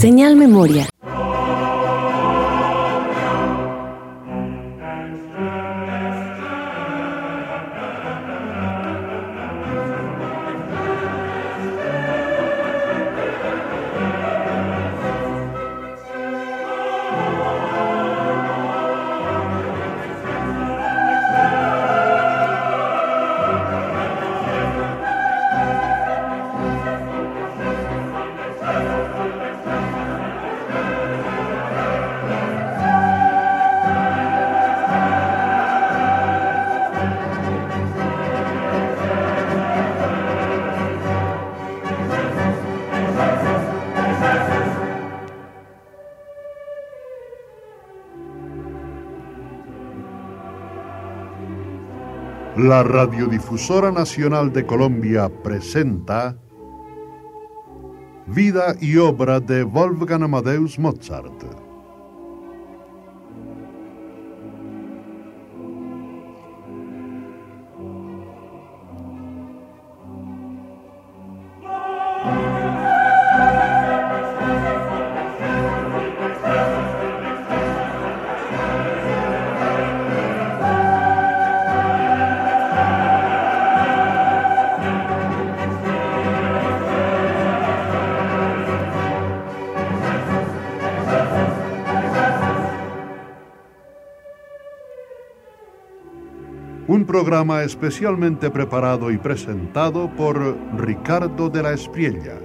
Señal Memoria. La Radiodifusora Nacional de Colombia presenta Vida y obra de Wolfgang Amadeus Mozart. Un programa especialmente preparado y presentado por Ricardo de la Espriella.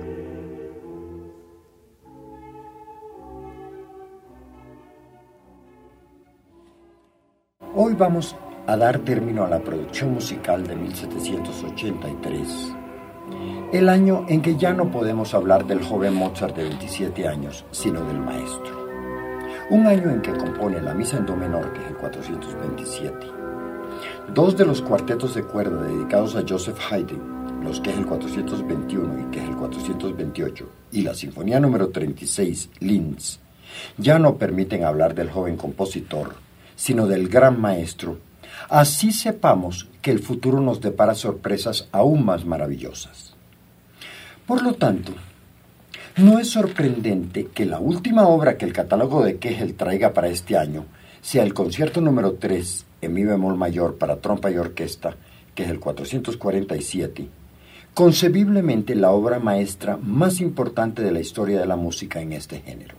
Hoy vamos a dar término a la producción musical de 1783, el año en que ya no podemos hablar del joven Mozart de 27 años, sino del maestro. Un año en que compone la Misa en Do menor, que es el 427. Dos de los cuartetos de cuerda dedicados a Joseph Haydn, los que es el 421 y que es el 428, y la Sinfonía número 36, Linz, ya no permiten hablar del joven compositor, sino del gran maestro. Así sepamos que el futuro nos depara sorpresas aún más maravillosas. Por lo tanto, no es sorprendente que la última obra que el catálogo de Köchel traiga para este año sea el concierto número 3 en mi bemol mayor para trompa y orquesta, que es el 447, concebiblemente la obra maestra más importante de la historia de la música en este género.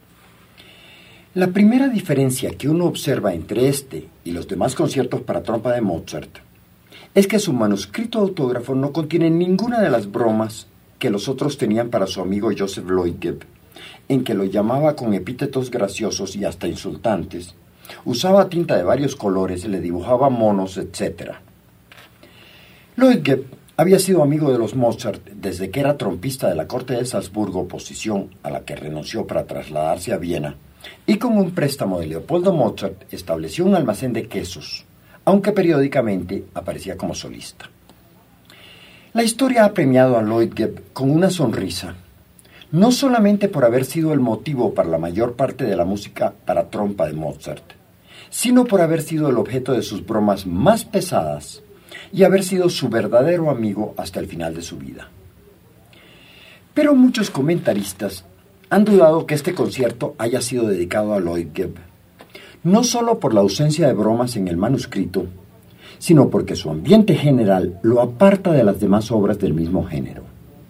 La primera diferencia que uno observa entre este y los demás conciertos para trompa de Mozart es que su manuscrito autógrafo no contiene ninguna de las bromas que los otros tenían para su amigo Joseph Loitgeb, en que lo llamaba con epítetos graciosos y hasta insultantes, usaba tinta de varios colores, le dibujaba monos, etc. Loitgeb había sido amigo de los Mozart desde que era trompista de la corte de Salzburgo, posición a la que renunció para trasladarse a Viena, y con un préstamo de Leopoldo Mozart estableció un almacén de quesos, aunque periódicamente aparecía como solista. La historia ha premiado a Loitgeb con una sonrisa, no solamente por haber sido el motivo para la mayor parte de la música para trompa de Mozart, sino por haber sido el objeto de sus bromas más pesadas y haber sido su verdadero amigo hasta el final de su vida. Pero muchos comentaristas han dudado que este concierto haya sido dedicado a Loitgeb, no solo por la ausencia de bromas en el manuscrito, sino porque su ambiente general lo aparta de las demás obras del mismo género.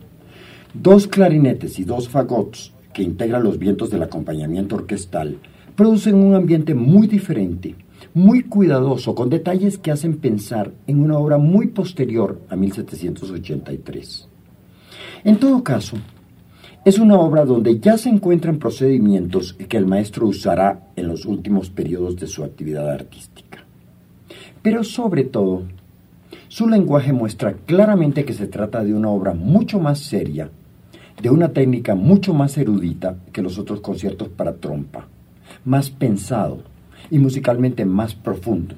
Dos clarinetes y dos fagots que integran los vientos del acompañamiento orquestal producen un ambiente muy diferente, muy cuidadoso, con detalles que hacen pensar en una obra muy posterior a 1783. En todo caso, es una obra donde ya se encuentran procedimientos que el maestro usará en los últimos periodos de su actividad artística. Pero sobre todo, su lenguaje muestra claramente que se trata de una obra mucho más seria, de una técnica mucho más erudita que los otros conciertos para trompa, más pensado y musicalmente más profundo.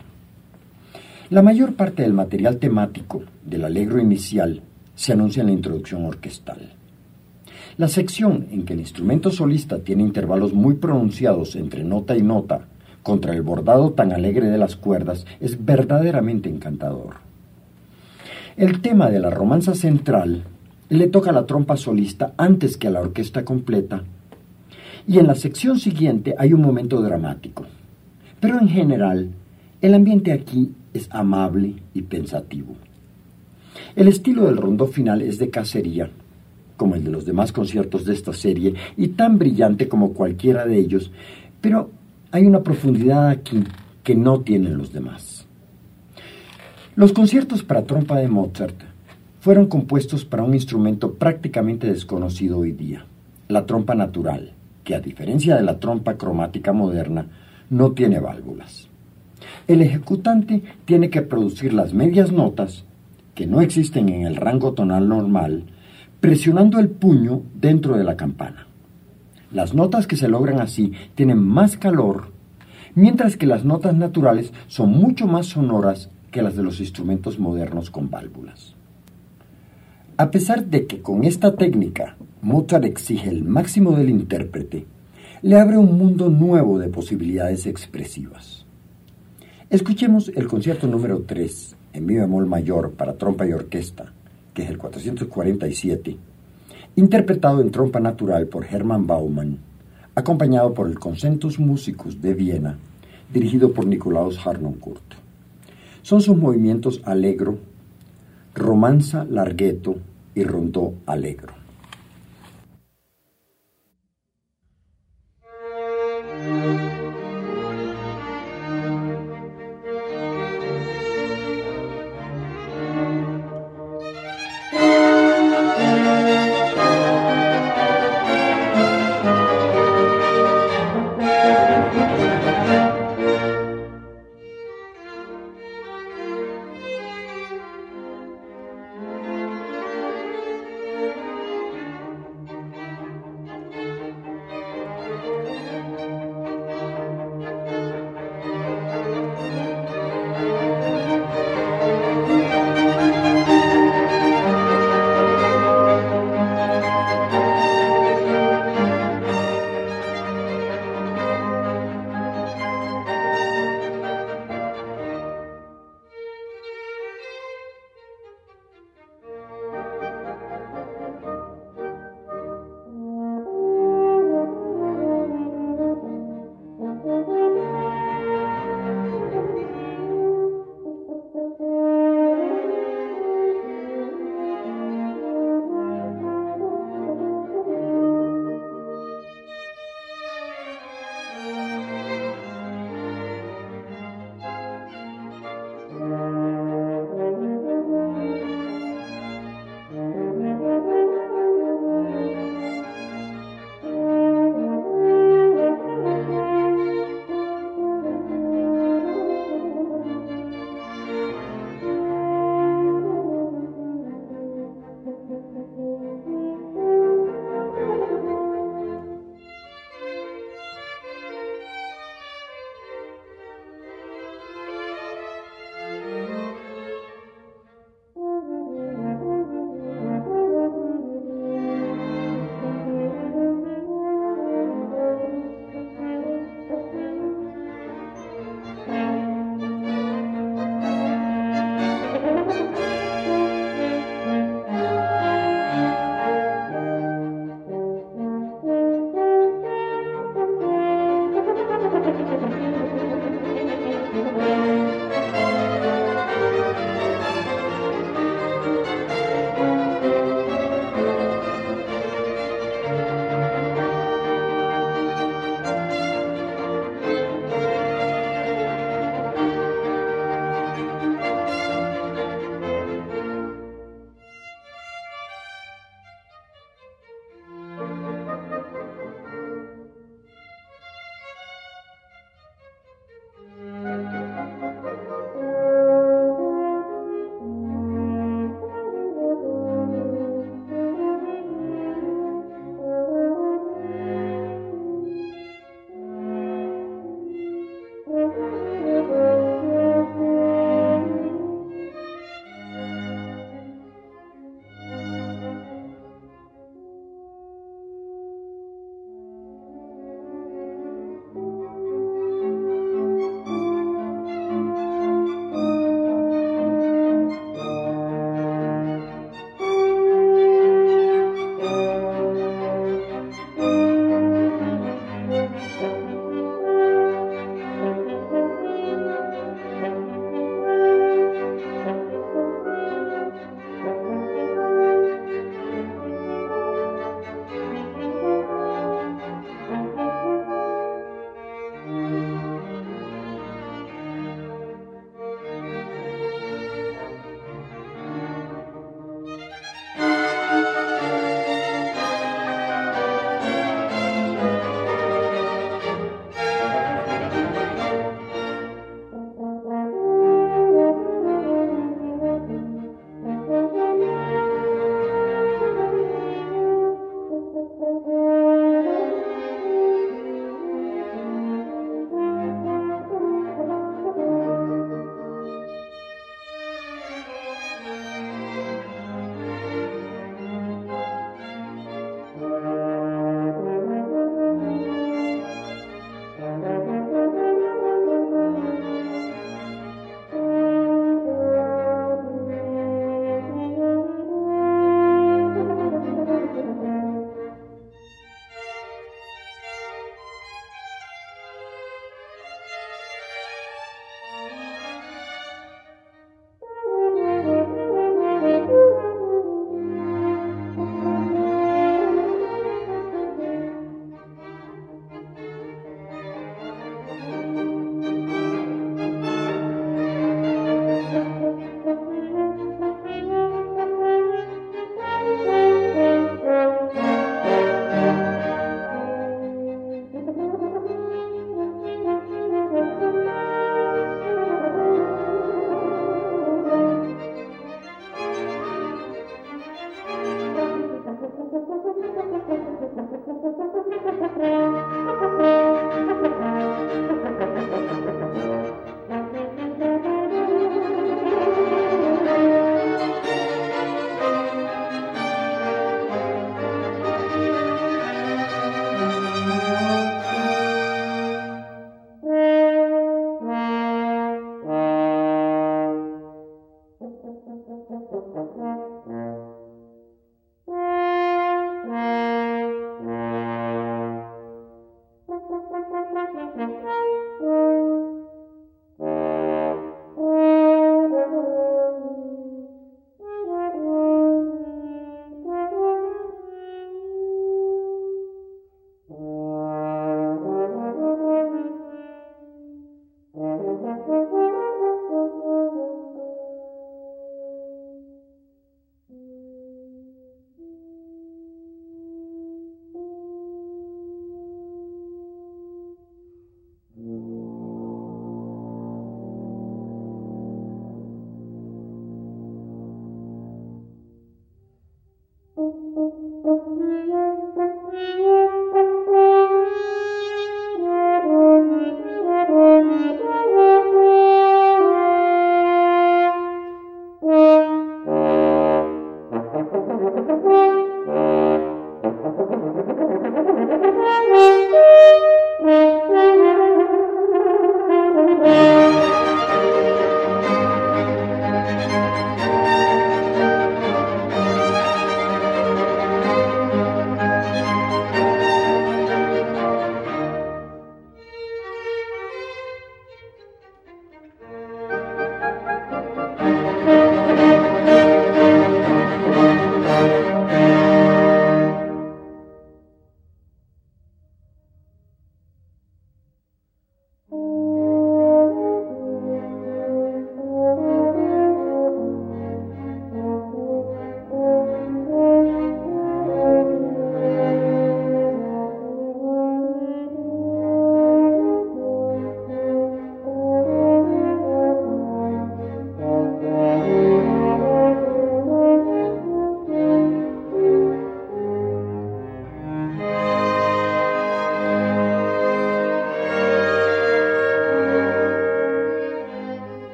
La mayor parte del material temático del allegro inicial se anuncia en la introducción orquestal. La sección en que el instrumento solista tiene intervalos muy pronunciados entre nota y nota, contra el bordado tan alegre de las cuerdas, es verdaderamente encantador. El tema de la romanza central le toca a la trompa solista antes que a la orquesta completa, Y en la sección siguiente hay un momento dramático. Pero en general, el ambiente aquí es amable y pensativo. El estilo del rondó final es de cacería, como el de los demás conciertos de esta serie, y tan brillante como cualquiera de ellos, pero hay una profundidad aquí que no tienen los demás. Los conciertos para trompa de Mozart fueron compuestos para un instrumento prácticamente desconocido hoy día, la trompa natural, que a diferencia de la trompa cromática moderna, no tiene válvulas. El ejecutante tiene que producir las medias notas, que no existen en el rango tonal normal, presionando el puño dentro de la campana. Las notas que se logran así tienen más calor, mientras que las notas naturales son mucho más sonoras que las de los instrumentos modernos con válvulas. A pesar de que con esta técnica Mozart exige el máximo del intérprete, le abre un mundo nuevo de posibilidades expresivas. Escuchemos el concierto número 3 en mi bemol mayor para trompa y orquesta, que es el 447, interpretado en trompa natural por Hermann Baumann, acompañado por el Concentus Musicus de Viena, dirigido por Nikolaus Harnoncourt. Son sus movimientos allegro, romanza larghetto y rondó allegro.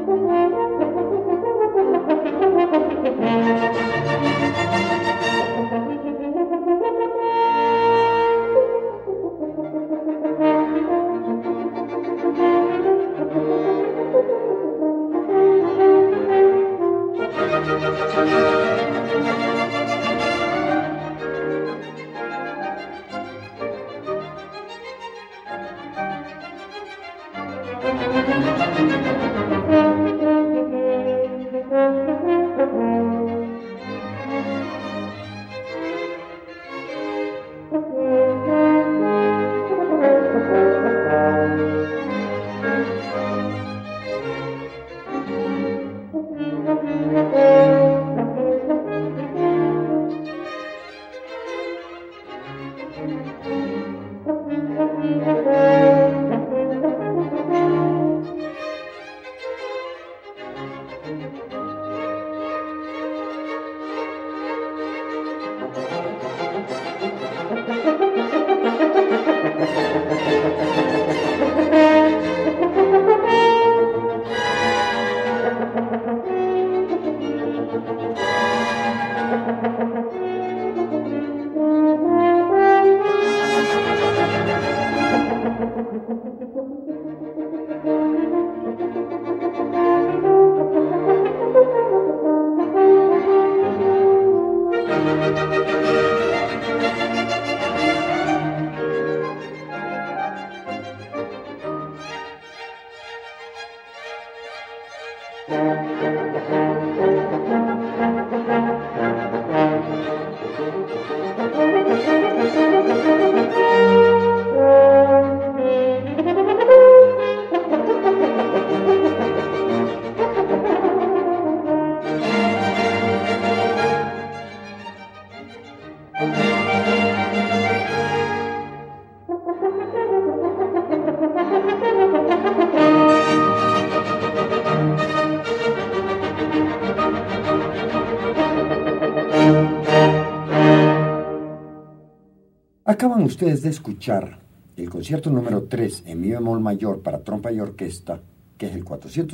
Acaban ustedes de escuchar el concierto número 3 en mi bemol mayor para trompa y orquesta, que es el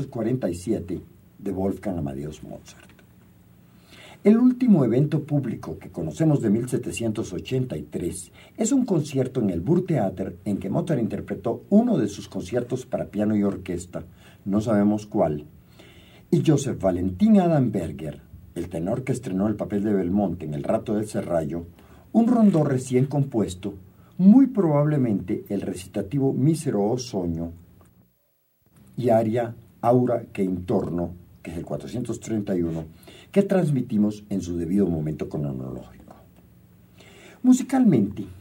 447 de Wolfgang Amadeus Mozart. El último evento público que conocemos de 1783 es un concierto en el Burgtheater en que Mozart interpretó uno de sus conciertos para piano y orquesta, no sabemos cuál, y Joseph Valentin Adamberger, el tenor que estrenó el papel de Belmonte en El rato del serrallo, un rondó recién compuesto, muy probablemente el recitativo Mísero o Sogno y aria Aura che intorno, que es el 431, que transmitimos en su debido momento cronológico. Musicalmente,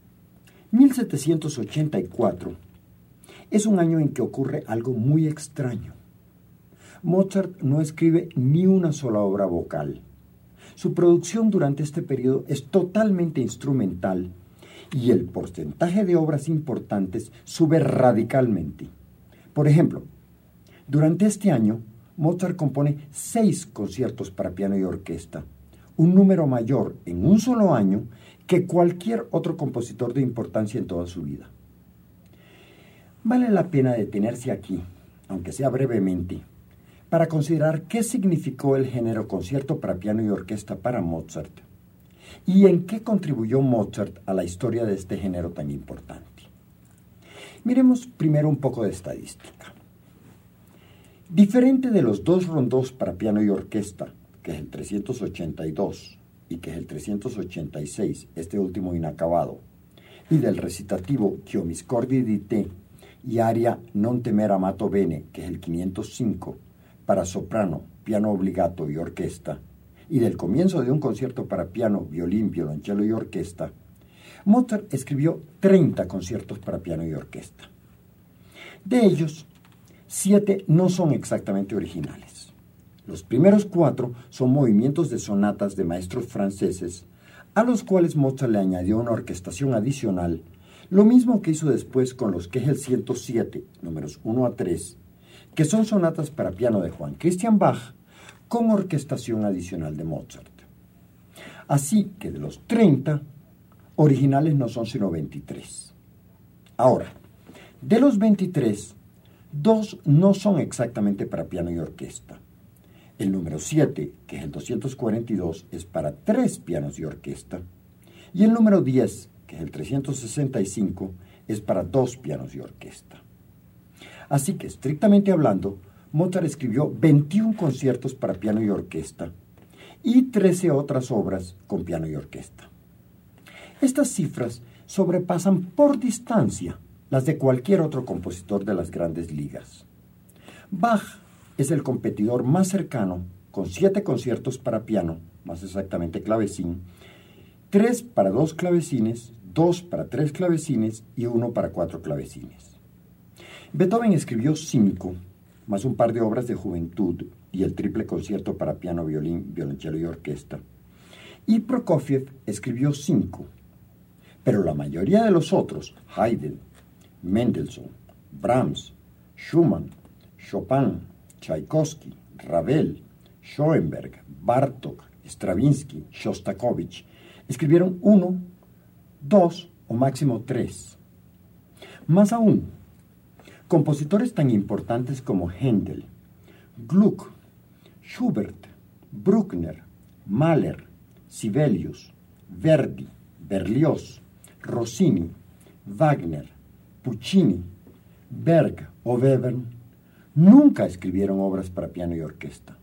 1784 es un año en que ocurre algo muy extraño. Mozart no escribe ni una sola obra vocal. Su producción durante este periodo es totalmente instrumental y el porcentaje de obras importantes sube radicalmente. Por ejemplo, durante este año, Mozart compone 6 conciertos para piano y orquesta, un número mayor en un solo año que cualquier otro compositor de importancia en toda su vida. Vale la pena detenerse aquí, aunque sea brevemente, para considerar qué significó el género concierto para piano y orquesta para Mozart y en qué contribuyó Mozart a la historia de este género tan importante. Miremos primero un poco de estadística. Diferente de los 2 rondós para piano y orquesta, que es el 382 y que es el 386, este último inacabado, y del recitativo Ch'io mi scordi di te y aria Non temer amato bene, que es el 505, para soprano, piano obbligato y orquesta, y del comienzo de un concierto para piano, violín, violonchelo y orquesta, Mozart escribió 30 conciertos para piano y orquesta. De ellos, 7 no son exactamente originales. Los primeros 4 son movimientos de sonatas de maestros franceses, a los cuales Mozart le añadió una orquestación adicional, lo mismo que hizo después con los Kegel 107, números 1 a 3, que son sonatas para piano de Johann Christian Bach, con orquestación adicional de Mozart. Así que de los 30, originales no son sino 23. Ahora, de los 23, 2 no son exactamente para piano y orquesta. El número 7, que es el 242, es para 3 pianos y orquesta. Y el número 10, que es el 365, es para 2 pianos y orquesta. Así que, estrictamente hablando, Mozart escribió 21 conciertos para piano y orquesta y 13 otras obras con piano y orquesta. Estas cifras sobrepasan por distancia las de cualquier otro compositor de las grandes ligas. Bach es el competidor más cercano, con 7 conciertos para piano, más exactamente clavecín, 3 para 2 clavecines, 2 para 3 clavecines y 1 para 4 clavecines. Beethoven escribió 5, más un par de obras de juventud y el triple concierto para piano, violín, violonchelo y orquesta. Y Prokofiev escribió 5, pero la mayoría de los otros, Haydn, Mendelssohn, Brahms, Schumann, Chopin, Tchaikovsky, Ravel, Schoenberg, Bartók, Stravinsky, Shostakovich, escribieron 1, 2 o máximo 3. Más aún, compositores tan importantes como Händel, Gluck, Schubert, Bruckner, Mahler, Sibelius, Verdi, Berlioz, Rossini, Wagner, Puccini, Berg o Webern nunca escribieron obras para piano y orquesta.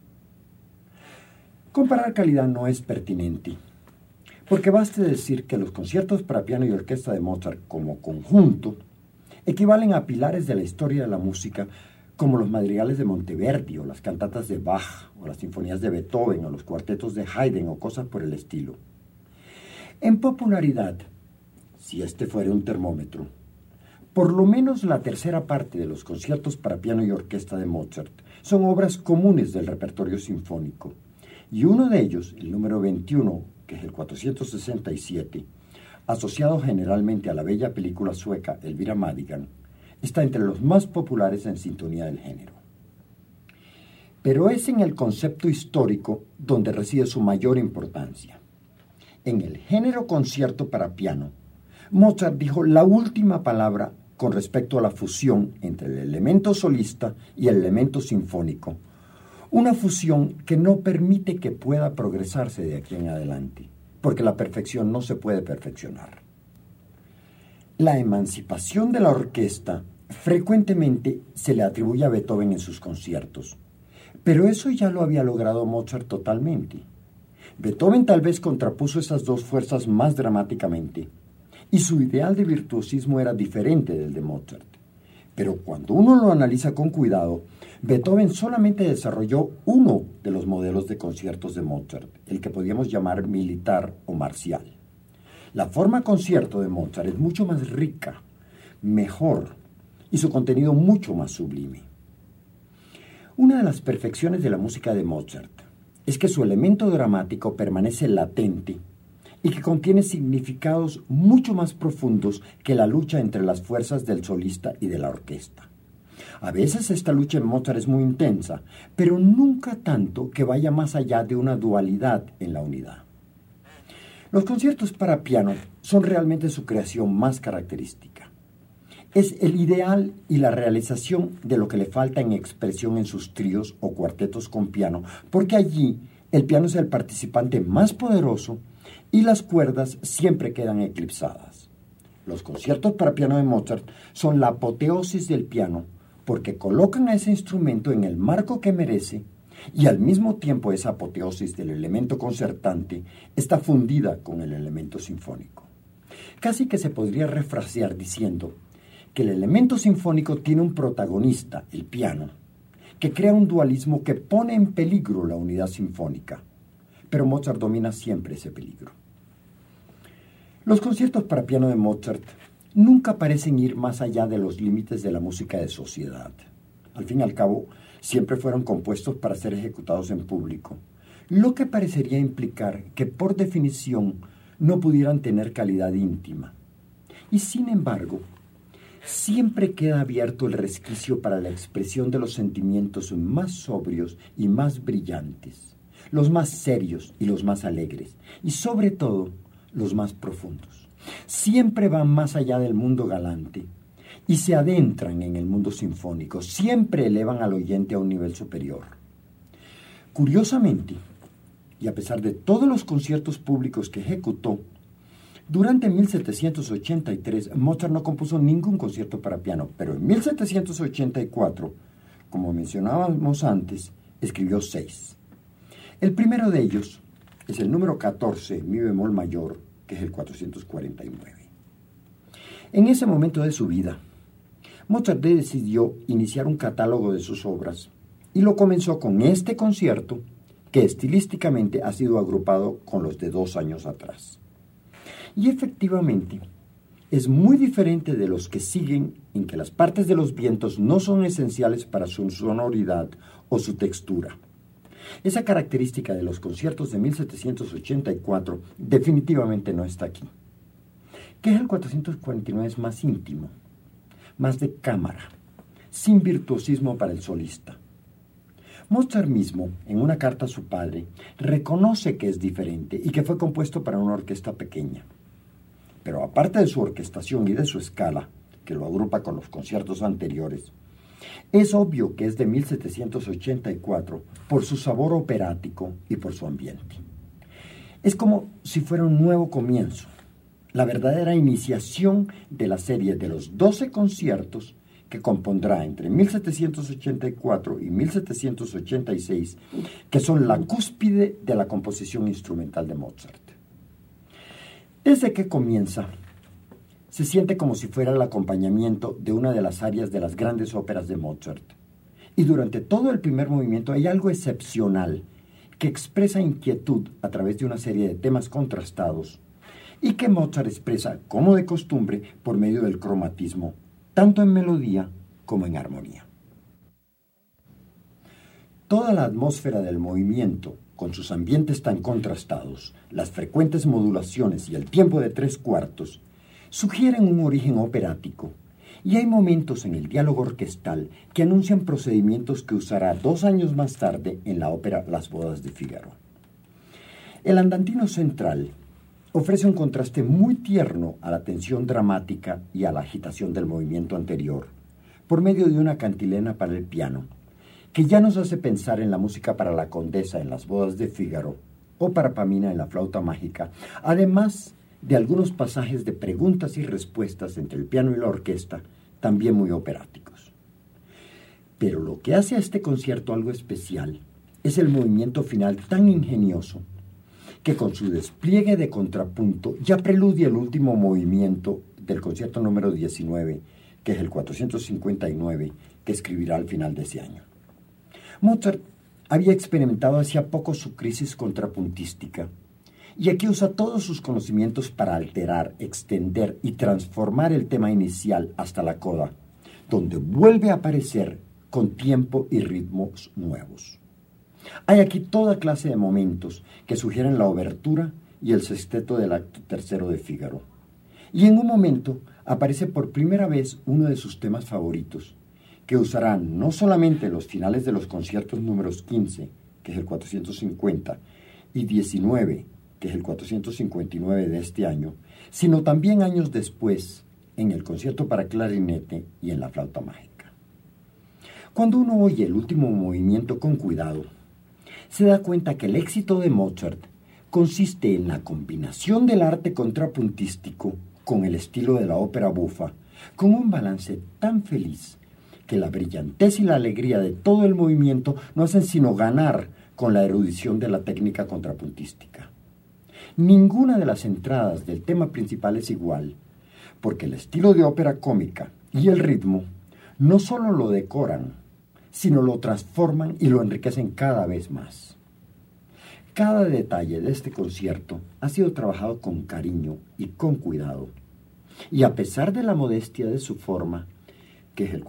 Comparar calidad no es pertinente, porque baste decir que los conciertos para piano y orquesta de Mozart como conjunto equivalen a pilares de la historia de la música como los madrigales de Monteverdi o las cantatas de Bach o las sinfonías de Beethoven o los cuartetos de Haydn o cosas por el estilo. En popularidad, si este fuera un termómetro, por lo menos la tercera parte de los conciertos para piano y orquesta de Mozart son obras comunes del repertorio sinfónico, y uno de ellos, el número 21, que es el 467, asociado generalmente a la bella película sueca Elvira Madigan, está entre los más populares en sintonía del género. Pero es en el concepto histórico donde reside su mayor importancia. En el género concierto para piano, Mozart dijo la última palabra con respecto a la fusión entre el elemento solista y el elemento sinfónico, una fusión que no permite que pueda progresarse de aquí en adelante, porque la perfección no se puede perfeccionar. La emancipación de la orquesta frecuentemente se le atribuye a Beethoven en sus conciertos, pero eso ya lo había logrado Mozart totalmente. Beethoven tal vez contrapuso esas dos fuerzas más dramáticamente, y su ideal de virtuosismo era diferente del de Mozart. Pero cuando uno lo analiza con cuidado, Beethoven solamente desarrolló uno de los modelos de conciertos de Mozart, el que podríamos llamar militar o marcial. La forma concierto de Mozart es mucho más rica, mejor, y su contenido mucho más sublime. Una de las perfecciones de la música de Mozart es que su elemento dramático permanece latente y que contiene significados mucho más profundos que la lucha entre las fuerzas del solista y de la orquesta. A veces esta lucha en Mozart es muy intensa, pero nunca tanto que vaya más allá de una dualidad en la unidad. Los conciertos para piano son realmente su creación más característica. Es el ideal y la realización de lo que le falta en expresión en sus tríos o cuartetos con piano, porque allí el piano es el participante más poderoso y las cuerdas siempre quedan eclipsadas. Los conciertos para piano de Mozart son la apoteosis del piano porque colocan a ese instrumento en el marco que merece y al mismo tiempo esa apoteosis del elemento concertante está fundida con el elemento sinfónico. Casi que se podría refrasear diciendo que el elemento sinfónico tiene un protagonista, el piano, que crea un dualismo que pone en peligro la unidad sinfónica, pero Mozart domina siempre ese peligro. Los conciertos para piano de Mozart nunca parecen ir más allá de los límites de la música de sociedad. Al fin y al cabo, siempre fueron compuestos para ser ejecutados en público, lo que parecería implicar que por definición no pudieran tener calidad íntima. Y sin embargo, siempre queda abierto el resquicio para la expresión de los sentimientos más sobrios y más brillantes, los más serios y los más alegres, y sobre todo, los más profundos. Siempre van más allá del mundo galante y se adentran en el mundo sinfónico, siempre elevan al oyente a un nivel superior. Curiosamente, y a pesar de todos los conciertos públicos que ejecutó, durante 1783 Mozart no compuso ningún concierto para piano, pero en 1784, como mencionábamos antes, escribió 6. El primero de ellos es el número 14, mi bemol mayor, que es el 449. En ese momento de su vida, Mozart decidió iniciar un catálogo de sus obras y lo comenzó con este concierto que estilísticamente ha sido agrupado con los de 2 años atrás. Y efectivamente, es muy diferente de los que siguen en que las partes de los vientos no son esenciales para su sonoridad o su textura. Esa característica de los conciertos de 1784 definitivamente no está aquí. Que el 449 es más íntimo, más de cámara, sin virtuosismo para el solista. Mozart mismo, en una carta a su padre, reconoce que es diferente y que fue compuesto para una orquesta pequeña. Pero aparte de su orquestación y de su escala, que lo agrupa con los conciertos anteriores, es obvio que es de 1784 por su sabor operático y por su ambiente. Es como si fuera un nuevo comienzo, la verdadera iniciación de la serie de los 12 conciertos que compondrá entre 1784 y 1786, que son la cúspide de la composición instrumental de Mozart. Desde que comienza, se siente como si fuera el acompañamiento de una de las arias de las grandes óperas de Mozart. Y durante todo el primer movimiento hay algo excepcional que expresa inquietud a través de una serie de temas contrastados y que Mozart expresa, como de costumbre, por medio del cromatismo, tanto en melodía como en armonía. Toda la atmósfera del movimiento, con sus ambientes tan contrastados, las frecuentes modulaciones y el tiempo de 3/4, sugieren un origen operático, y hay momentos en el diálogo orquestal que anuncian procedimientos que usará 2 años más tarde en la ópera Las bodas de Fígaro. El andantino central ofrece un contraste muy tierno a la tensión dramática y a la agitación del movimiento anterior, por medio de una cantilena para el piano, que ya nos hace pensar en la música para la condesa en Las bodas de Fígaro o para Pamina en La flauta mágica, además de algunos pasajes de preguntas y respuestas entre el piano y la orquesta, también muy operáticos. Pero lo que hace a este concierto algo especial es el movimiento final tan ingenioso que con su despliegue de contrapunto ya preludia el último movimiento del concierto número 19, que es el 459, que escribirá al final de ese año. Mozart había experimentado hacía poco su crisis contrapuntística, y aquí usa todos sus conocimientos para alterar, extender y transformar el tema inicial hasta la coda, donde vuelve a aparecer con tiempo y ritmos nuevos. Hay aquí toda clase de momentos que sugieren la obertura y el sexteto del acto tercero de Fígaro. Y en un momento aparece por primera vez uno de sus temas favoritos, que usarán no solamente en los finales de los conciertos números 15, que es el 450, y 19, que es el 459 de este año, sino también años después en el concierto para clarinete y en la flauta mágica. Cuando uno oye el último movimiento con cuidado, se da cuenta que el éxito de Mozart consiste en la combinación del arte contrapuntístico con el estilo de la ópera bufa, con un balance tan feliz que la brillantez y la alegría de todo el movimiento no hacen sino ganar con la erudición de la técnica contrapuntística. Ninguna de las entradas del tema principal es igual, porque el estilo de ópera cómica y el ritmo no solo lo decoran, sino lo transforman y lo enriquecen cada vez más. Cada detalle de este concierto ha sido trabajado con cariño y con cuidado, y a pesar de la modestia de su forma, que el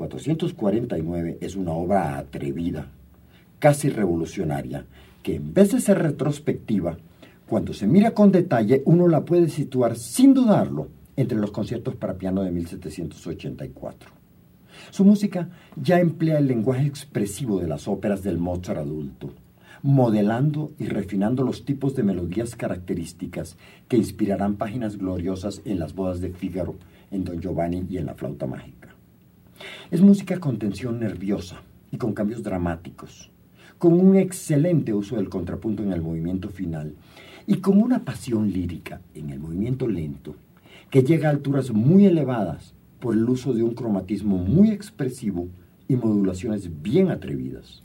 449 es una obra atrevida, casi revolucionaria, que en vez de ser retrospectiva, cuando se mira con detalle, uno la puede situar sin dudarlo entre los conciertos para piano de 1784. Su música ya emplea el lenguaje expresivo de las óperas del Mozart adulto, modelando y refinando los tipos de melodías características que inspirarán páginas gloriosas en Las bodas de Fígaro, en Don Giovanni y en La flauta mágica. Es música con tensión nerviosa y con cambios dramáticos, con un excelente uso del contrapunto en el movimiento final y con una pasión lírica en el movimiento lento que llega a alturas muy elevadas por el uso de un cromatismo muy expresivo y modulaciones bien atrevidas.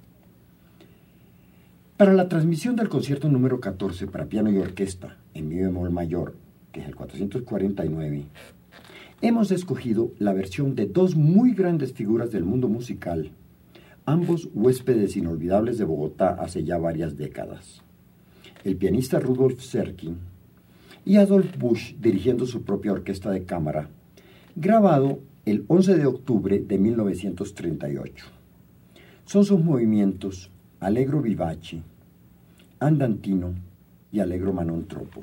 Para la transmisión del concierto número 14 para piano y orquesta en mi bemol mayor, que es el 449, hemos escogido la versión de dos muy grandes figuras del mundo musical, ambos huéspedes inolvidables de Bogotá hace ya varias décadas. El pianista Rudolf Serkin y Adolf Busch dirigiendo su propia orquesta de cámara, grabado el 11 de octubre de 1938. Son sus movimientos Allegro vivace, Andantino y Allegro ma non troppo.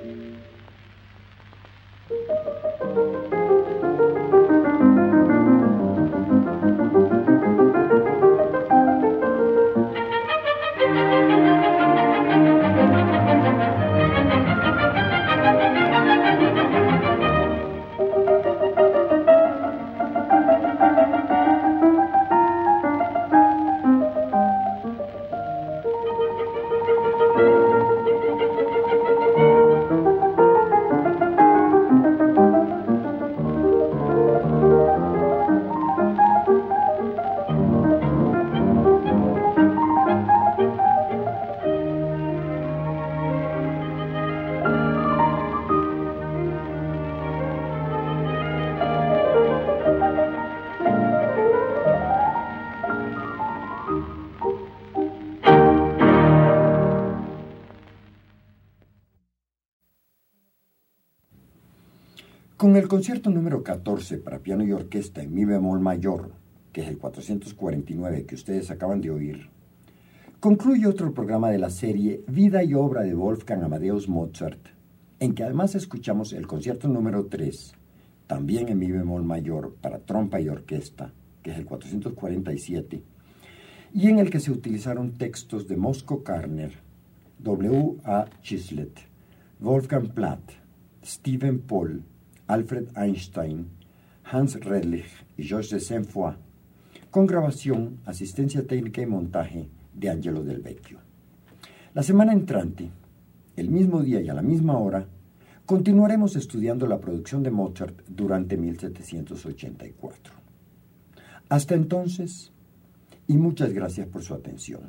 Con el concierto número 14 para piano y orquesta en mi bemol mayor, que es el 449 que ustedes acaban de oír, concluye otro programa de la serie Vida y obra de Wolfgang Amadeus Mozart, en que además escuchamos el concierto número 3, también en mi bemol mayor para trompa y orquesta, que es el 447, y en el que se utilizaron textos de Mosco Karner, W. A. Chislet, Wolfgang Platt, Stephen Paul, Alfred Einstein, Hans Redlich y Georges de Saint-Foy, con grabación, asistencia técnica y montaje de Angelo Del Vecchio. La semana entrante, el mismo día y a la misma hora, continuaremos estudiando la producción de Mozart durante 1784. Hasta entonces, y muchas gracias por su atención.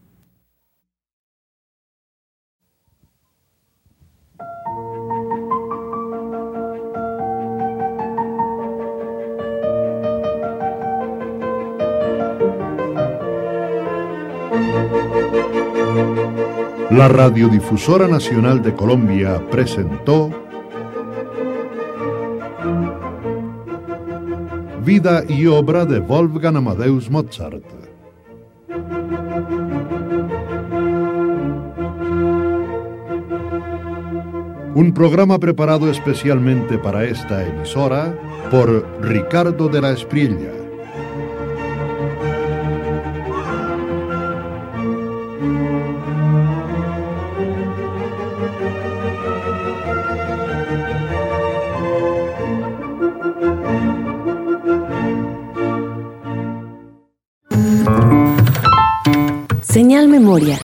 La Radiodifusora Nacional de Colombia presentó Vida y obra de Wolfgang Amadeus Mozart. Un programa preparado especialmente para esta emisora por Ricardo de la Espriella. Señal Memoria.